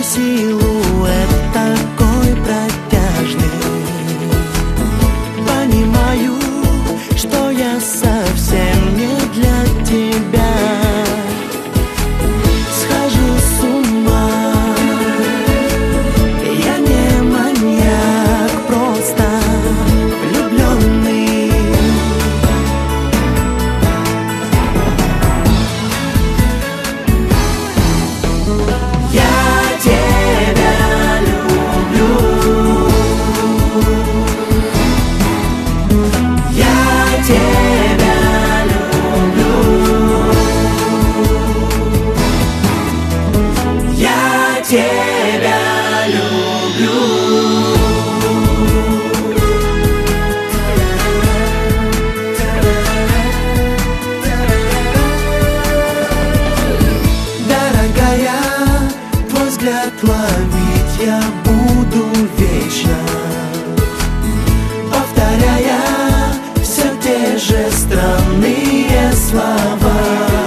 силуэт такой протяжный. Понимаю, что я совсем не для тебя. Схожу с ума. Я не маньяк, просто влюбленный. Я тебя люблю. Я тебя люблю. Я тебя люблю. Дорогая, твой взгляд ловить я буду вечно, повторяя все те же странные слова.